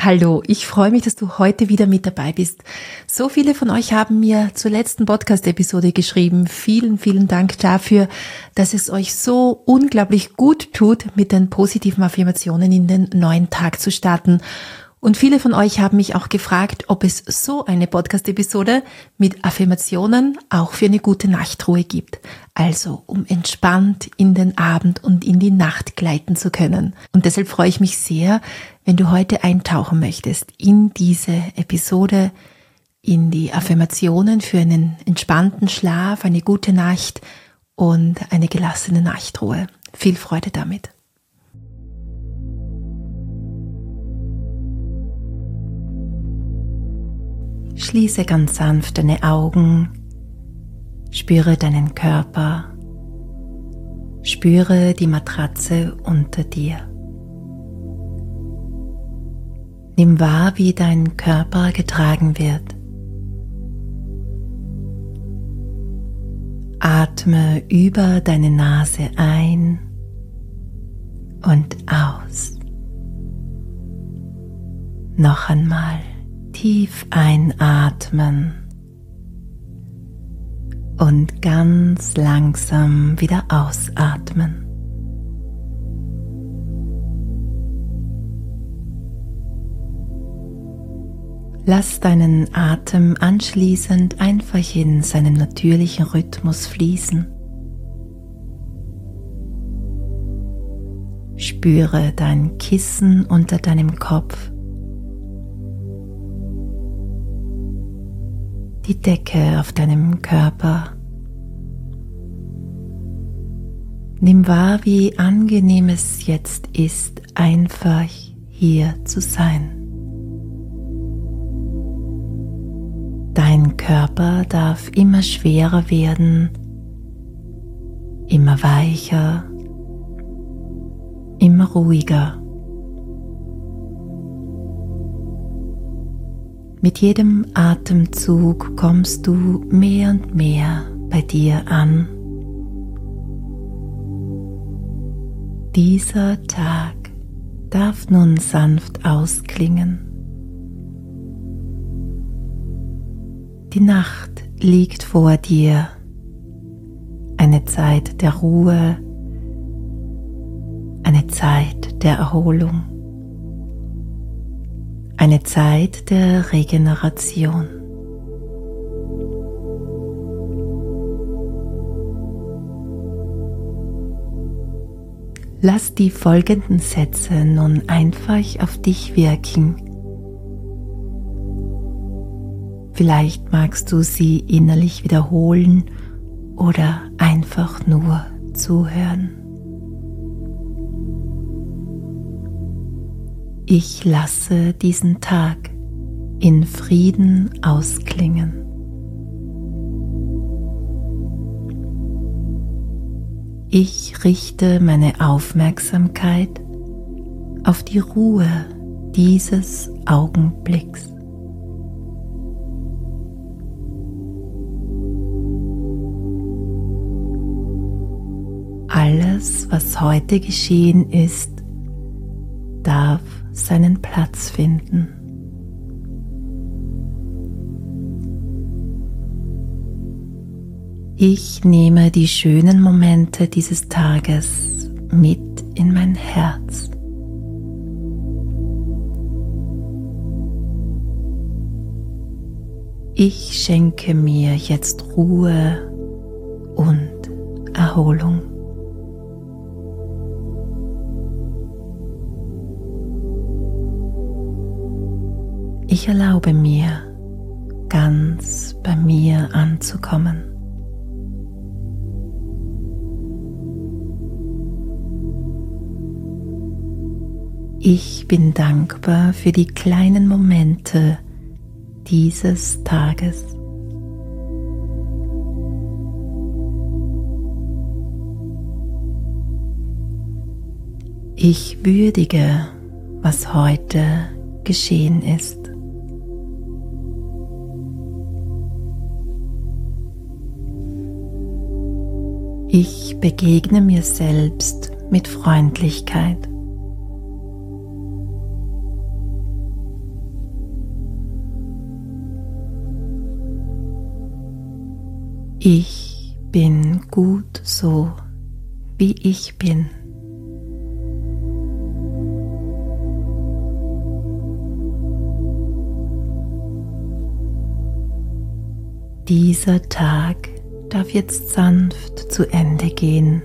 Hallo, ich freue mich, dass du heute wieder mit dabei bist. So viele von euch haben mir zur letzten Podcast-Episode geschrieben. Vielen, vielen Dank dafür, dass es euch so unglaublich gut tut, mit den positiven Affirmationen in den neuen Tag zu starten. Und viele von euch haben mich auch gefragt, ob es so eine Podcast-Episode mit Affirmationen auch für eine gute Nachtruhe gibt. Also, um entspannt in den Abend und in die Nacht gleiten zu können. Und deshalb freue ich mich sehr, wenn du heute eintauchen möchtest in diese Episode, in die Affirmationen für einen entspannten Schlaf, eine gute Nacht und eine gelassene Nachtruhe. Viel Freude damit. Schließe ganz sanft deine Augen, spüre deinen Körper, spüre die Matratze unter dir. Nimm wahr, wie dein Körper getragen wird. Atme über deine Nase ein und aus. Noch einmal. Tief einatmen und ganz langsam wieder ausatmen. Lass deinen Atem anschließend einfach in seinem natürlichen Rhythmus fließen. Spüre dein Kissen unter deinem Kopf. Die Decke auf deinem Körper. Nimm wahr, wie angenehm es jetzt ist, einfach hier zu sein. Dein Körper darf immer schwerer werden, immer weicher, immer ruhiger. Mit jedem Atemzug kommst du mehr und mehr bei dir an. Dieser Tag darf nun sanft ausklingen. Die Nacht liegt vor dir, eine Zeit der Ruhe, eine Zeit der Erholung. Eine Zeit der Regeneration. Lass die folgenden Sätze nun einfach auf dich wirken. Vielleicht magst du sie innerlich wiederholen oder einfach nur zuhören. Ich lasse diesen Tag in Frieden ausklingen. Ich richte meine Aufmerksamkeit auf die Ruhe dieses Augenblicks. Alles, was heute geschehen ist, darf seinen Platz finden. Ich nehme die schönen Momente dieses Tages mit in mein Herz. Ich schenke mir jetzt Ruhe und Erholung. Ich erlaube mir, ganz bei mir anzukommen. Ich bin dankbar für die kleinen Momente dieses Tages. Ich würdige, was heute geschehen ist. Ich begegne mir selbst mit Freundlichkeit. Ich bin gut so, wie ich bin. Dieser Tag darf jetzt sanft zu Ende gehen.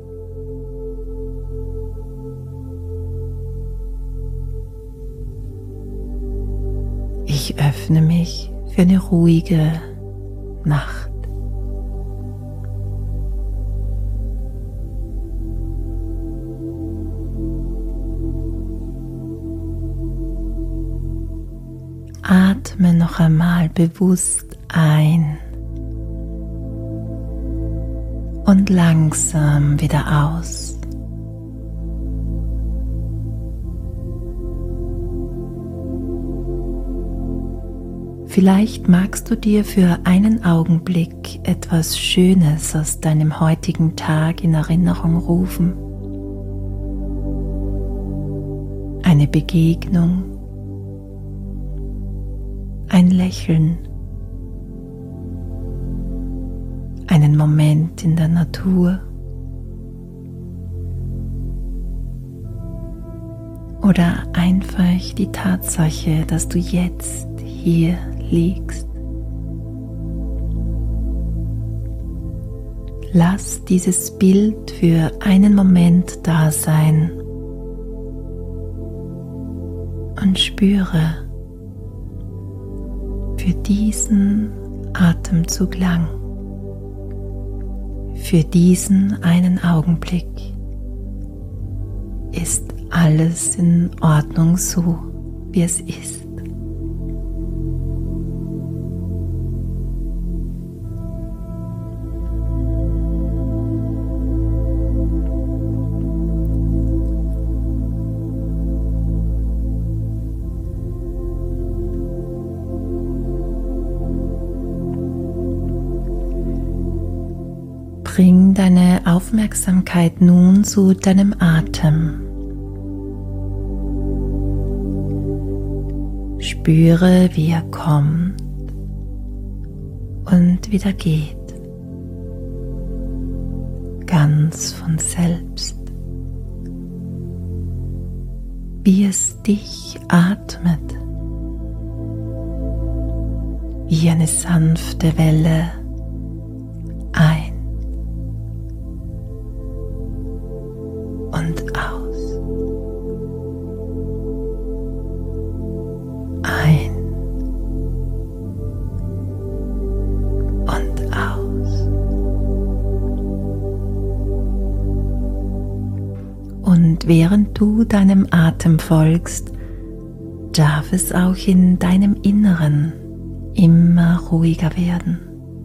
Ich öffne mich für eine ruhige Nacht. Atme noch einmal bewusst ein und langsam wieder aus. Vielleicht magst du dir für einen Augenblick etwas Schönes aus deinem heutigen Tag in Erinnerung rufen. Eine Begegnung, ein Lächeln, einen Moment in der Natur oder einfach die Tatsache, dass du jetzt hier liegst. Lass dieses Bild für einen Moment da sein und spüre für diesen Atemzug lang, für diesen einen Augenblick ist alles in Ordnung so, wie es ist. Bring deine Aufmerksamkeit nun zu deinem Atem. Spüre, wie er kommt und wieder geht, ganz von selbst, wie es dich atmet, wie eine sanfte Welle ein und aus. Ein und aus. Und während du deinem Atem folgst, darf es auch in deinem Inneren immer ruhiger werden.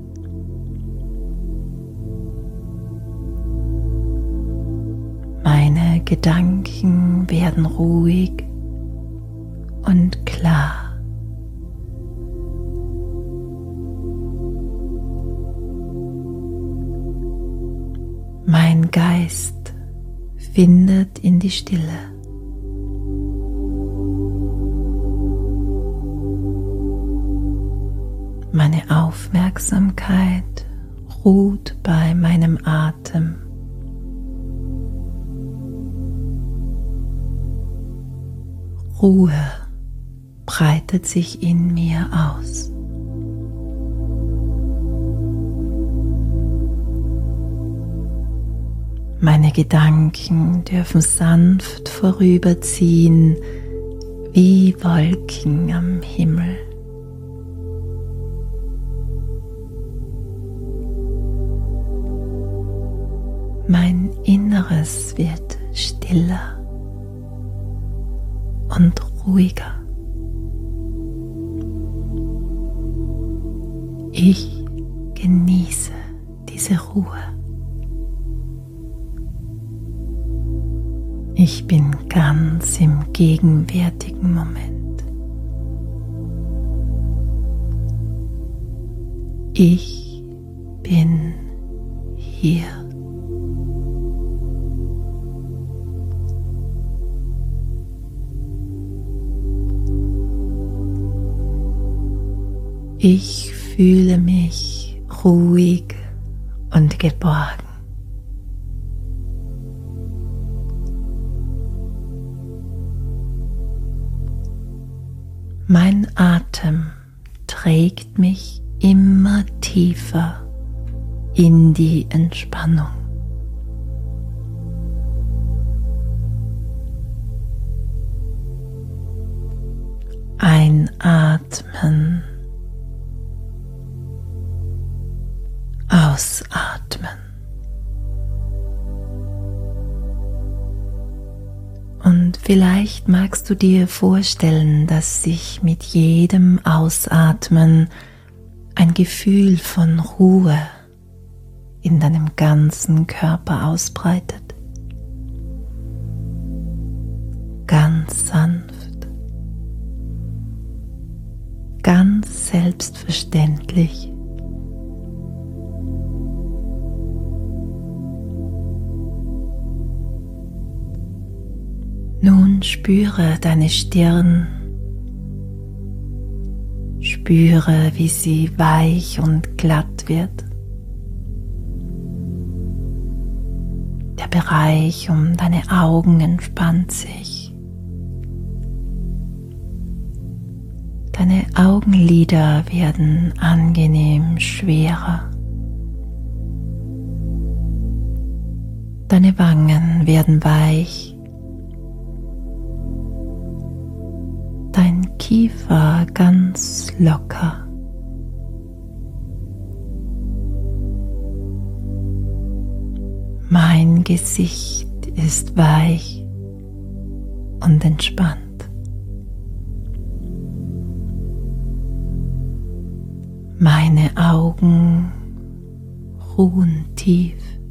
Meine Gedanken werden ruhig und klar. Mein Geist findet in die Stille. Meine Aufmerksamkeit ruht bei meinem Atem. Ruhe breitet sich in mir aus. Meine Gedanken dürfen sanft vorüberziehen wie Wolken am Himmel. Mein Inneres wird stiller und ruhiger. Ich genieße diese Ruhe. Ich bin ganz im gegenwärtigen Moment. Ich bin hier. Ich fühle mich ruhig und geborgen. Mein Atem trägt mich immer tiefer in die Entspannung. Einatmen, ausatmen. Und vielleicht magst du dir vorstellen, dass sich mit jedem Ausatmen ein Gefühl von Ruhe in deinem ganzen Körper ausbreitet. Ganz sanft, ganz selbstverständlich. Nun spüre deine Stirn, spüre, wie sie weich und glatt wird. Der Bereich um deine Augen entspannt sich. Deine Augenlider werden angenehm schwerer. Deine Wangen werden weich. Dein Kiefer ganz locker. Mein Gesicht ist weich und entspannt. Meine Augen ruhen tief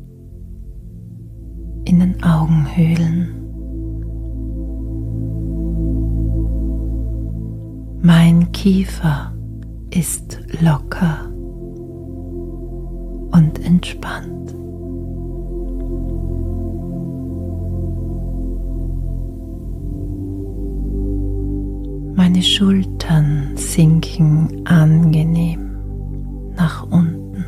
in den Augenhöhlen. Mein Kiefer ist locker und entspannt. Meine Schultern sinken angenehm nach unten.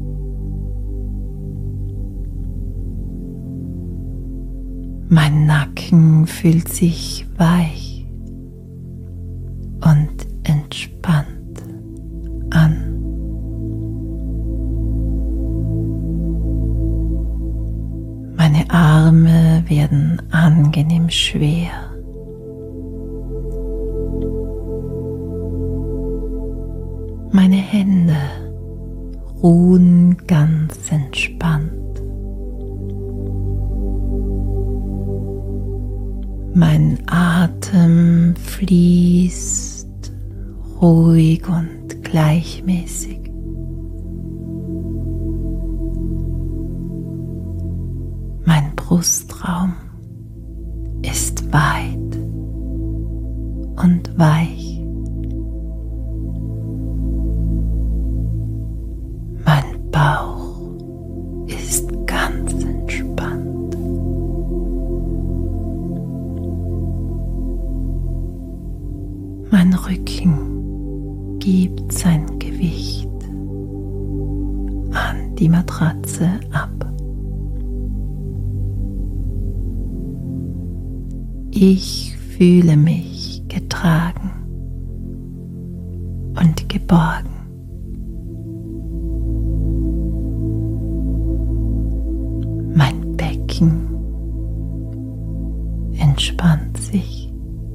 Mein Nacken fühlt sich weich und entspannt an. Meine Arme werden angenehm schwer. Meine Hände ruhen ganz entspannt. Mein Atem fließt ruhig und gleichmäßig. Mein Brustraum ist weit und weich. Mein Bauch ist ganz entspannt. Mein Rücken gibt sein Gewicht an die Matratze ab. Ich fühle mich getragen und geborgen. Mein Becken entspannt sich.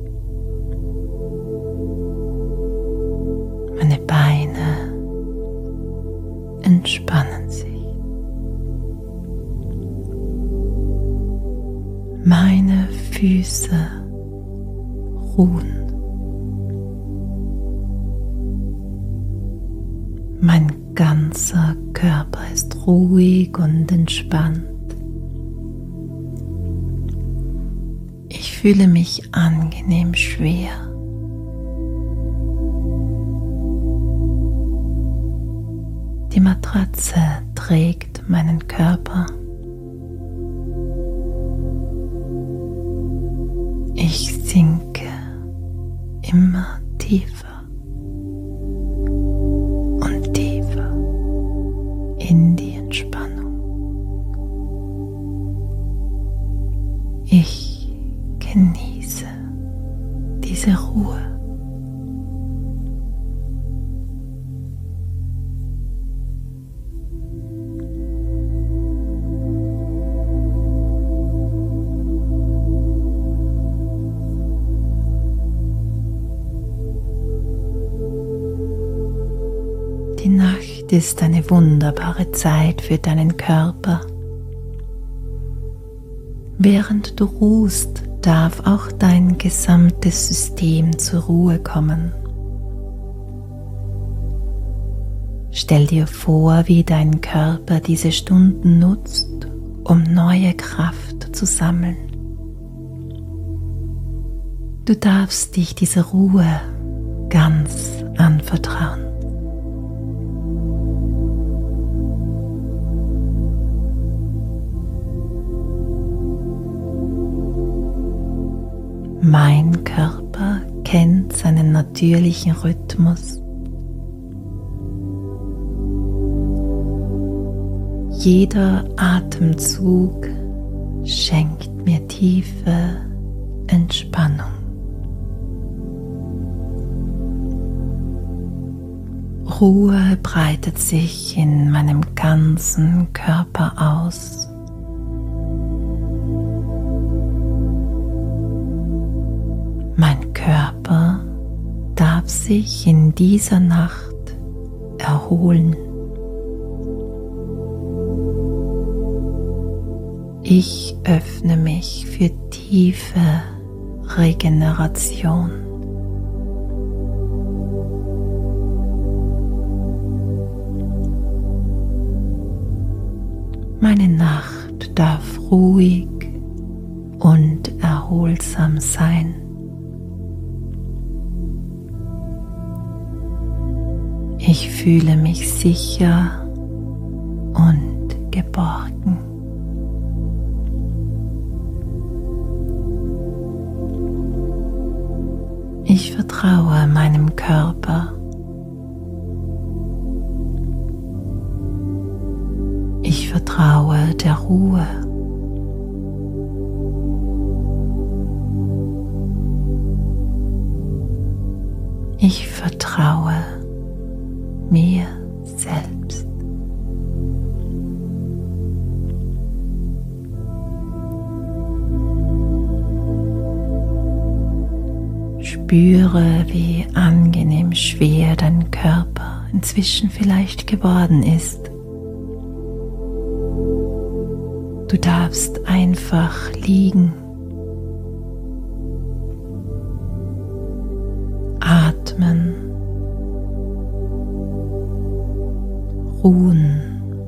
Meine Beine entspannen sich. Meine Füße ruhen. Mein ganzer Körper ist ruhig und entspannt. Ich fühle mich angenehm schwer. Die Matratze trägt meinen Körper. Ich sinke immer tiefer und tiefer in die Entspannung. Die Nacht ist eine wunderbare Zeit für deinen Körper. Während du ruhst, darf auch dein gesamtes System zur Ruhe kommen. Stell dir vor, wie dein Körper diese Stunden nutzt, um neue Kraft zu sammeln. Du darfst dich dieser Ruhe ganz anvertrauen. Mein Körper kennt seinen natürlichen Rhythmus. Jeder Atemzug schenkt mir tiefe Entspannung. Ruhe breitet sich in meinem ganzen Körper aus. Mein Körper darf sich in dieser Nacht erholen. Ich öffne mich für tiefe Regeneration. Meine Nacht darf ruhig und erholsam sein. Ich fühle mich sicher und geborgen. Ich vertraue meinem Körper. Ich vertraue der Ruhe. Ich vertraue mir selbst. Spüre, wie angenehm schwer dein Körper inzwischen vielleicht geworden ist. Du darfst einfach liegen. Atmen. Ruhen.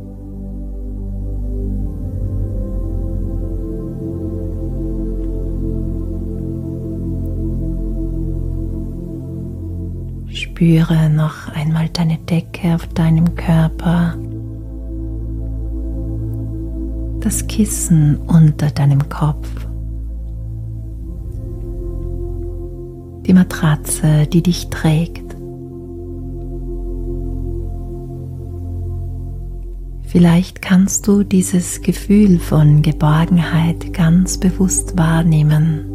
Spüre noch einmal deine Decke auf deinem Körper, das Kissen unter deinem Kopf, die Matratze, die dich trägt. Vielleicht kannst du dieses Gefühl von Geborgenheit ganz bewusst wahrnehmen.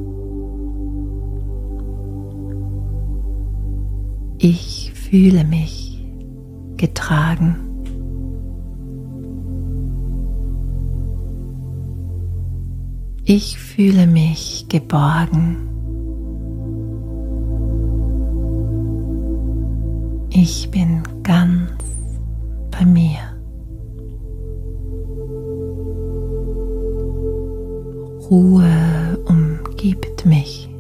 Ich fühle mich getragen. Ich fühle mich geborgen. Ich bin ganz bei mir. Ruhe umgibt mich.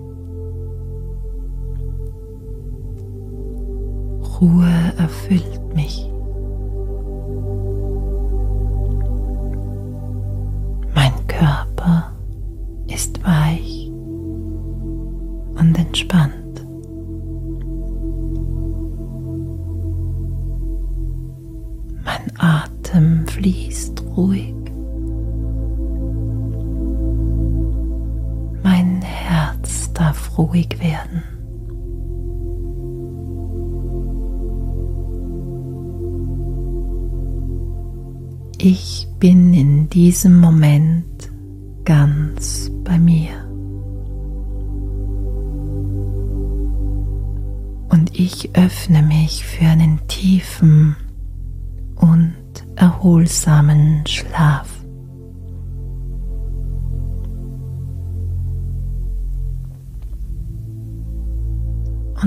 Ruhe erfüllt mich. Mein Körper ist weich und entspannt. Mein Atem fließt ruhig. Mein Herz darf ruhig werden. Ich bin in diesem Moment ganz bei mir. Und ich öffne mich für einen tiefen und erholsamen Schlaf.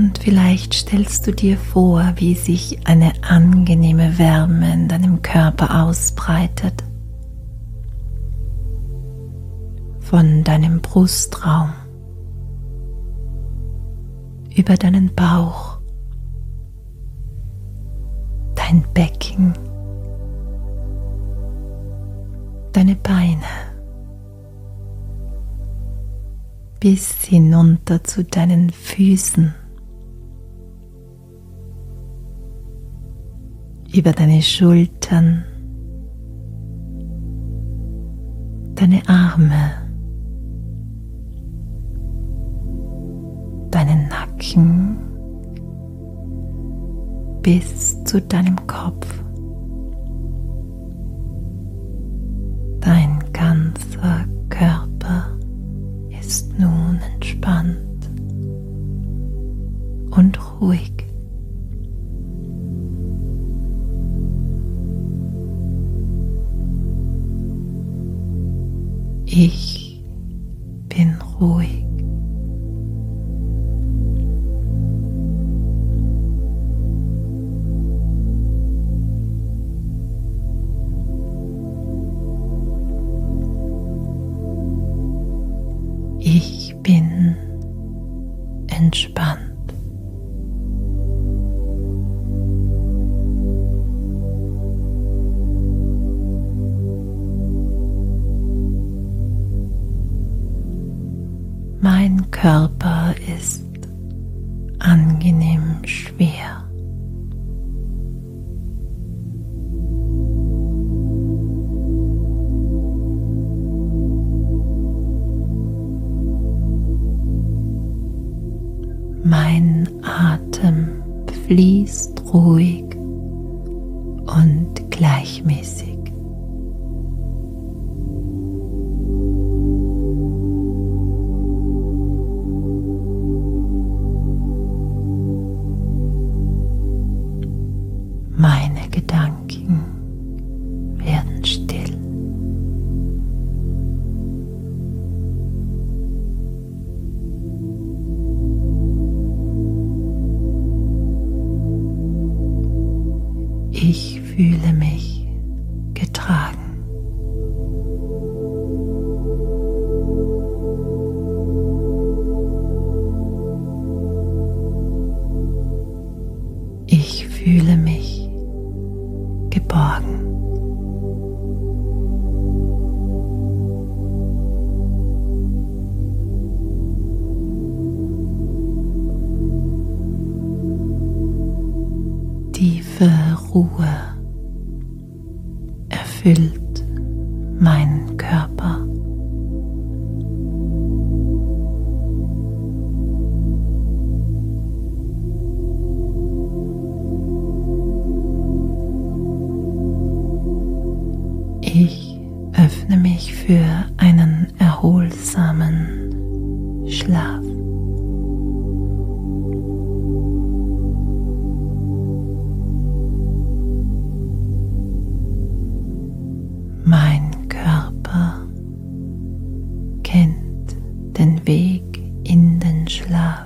Und vielleicht stellst du dir vor, wie sich eine angenehme Wärme in deinem Körper ausbreitet. Von deinem Brustraum über deinen Bauch, dein Becken, deine Beine, bis hinunter zu deinen Füßen, über deine Schultern, deine Arme, deinen Nacken bis zu deinem Kopf. Dein ganzer Körper ist nun entspannt und ruhig. Ich bin ruhig. Ich bin entspannt. Mein Körper ist angenehm schwer. Mein Atem fließt ruhig und gleichmäßig. Meine Gedanken werden still. Ich fühle mich getragen. Ich fühle mich geborgen. Tiefe Ruhe erfüllt meinen Körper. Ich öffne mich für einen erholsamen Schlaf. Mein Körper kennt den Weg in den Schlaf.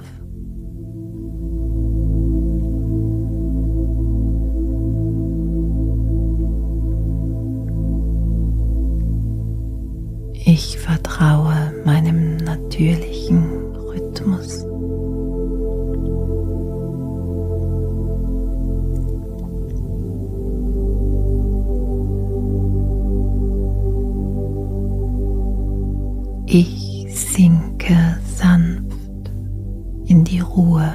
Ich vertraue meinem natürlichen Rhythmus. Ich sinke sanft in die Ruhe.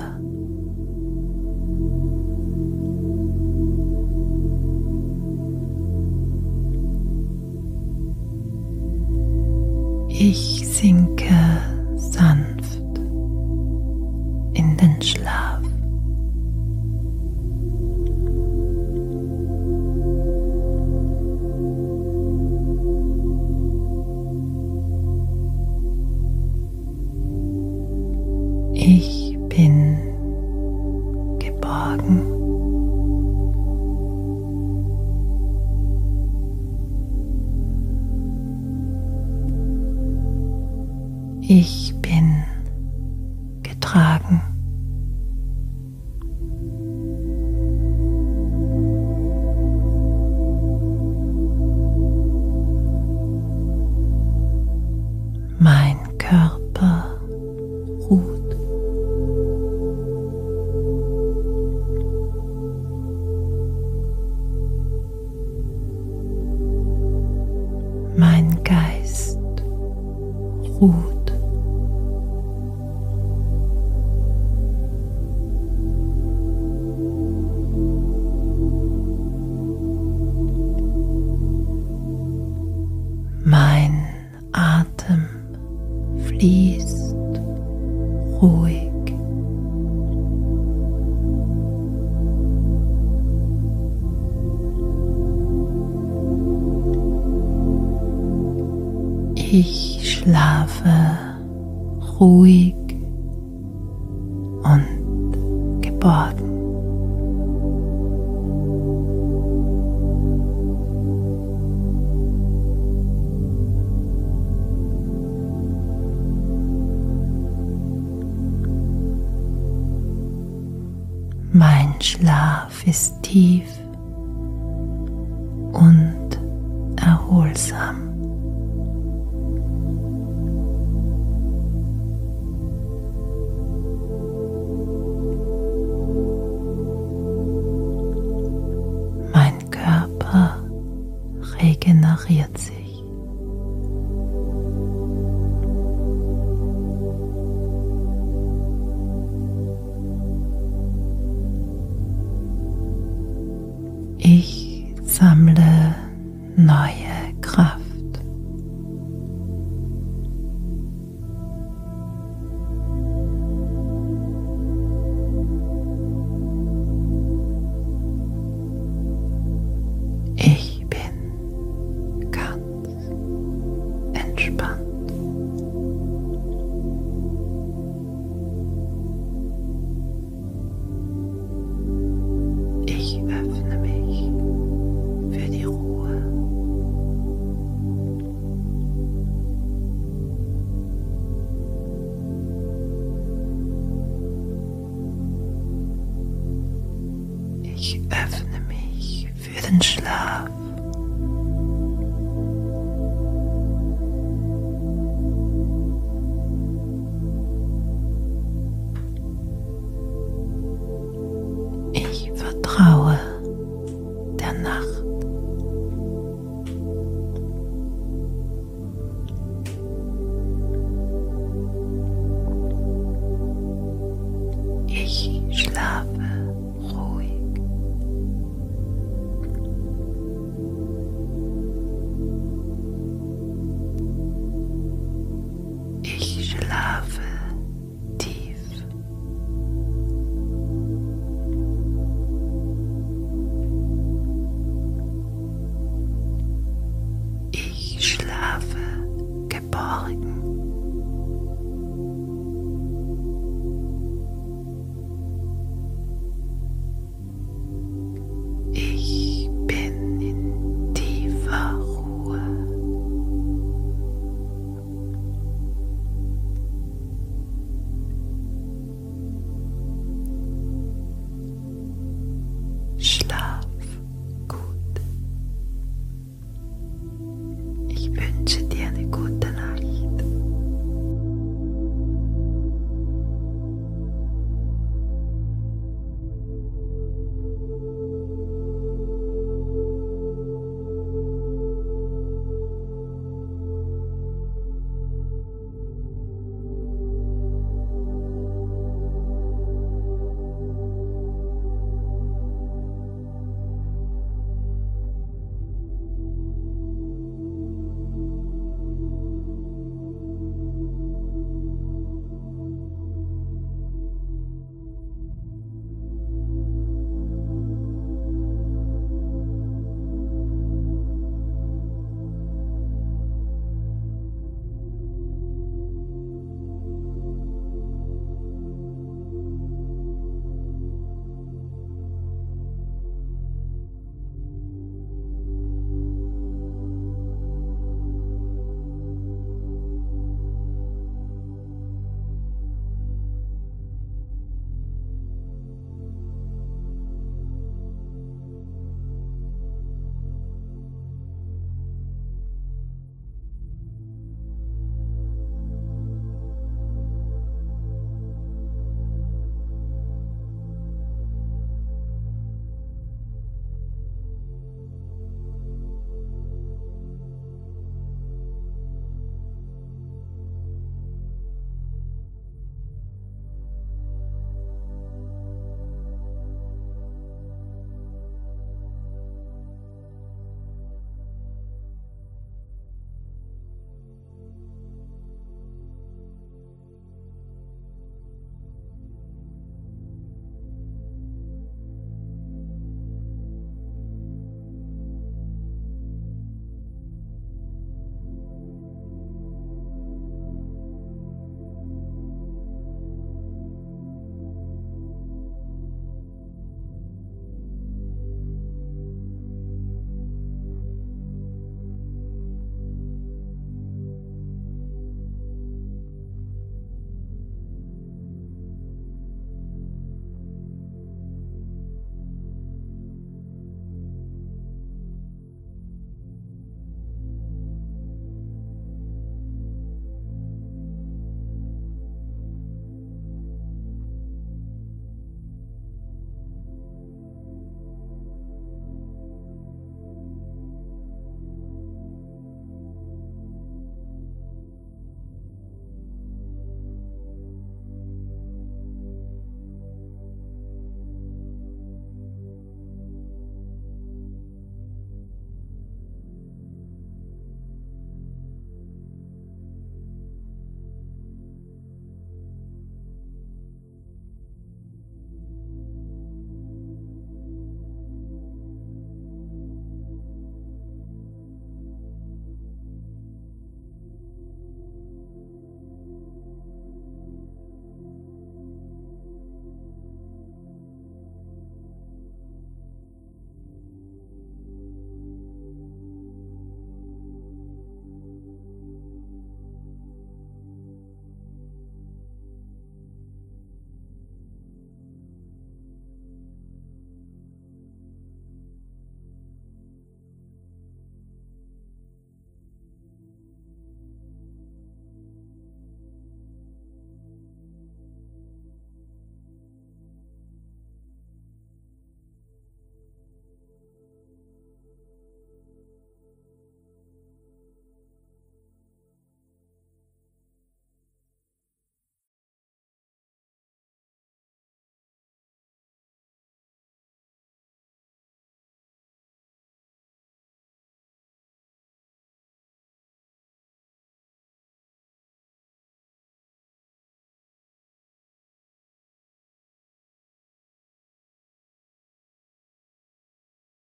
Ich sinke sanft in den Schlaf. Ich bin geborgen. Ich bin getragen. ruht. Mein Atem fließt ruhig. Ich schlafe ruhig und geborgen. Mein Schlaf ist tief und erholsam. Mein Körper regeneriert sich. Ich sammle neue Kraft. Ich bin ganz entspannt. Ich öffne mich für die Ruhe. Ich öffne mich für den Schlaf. Ich vertraue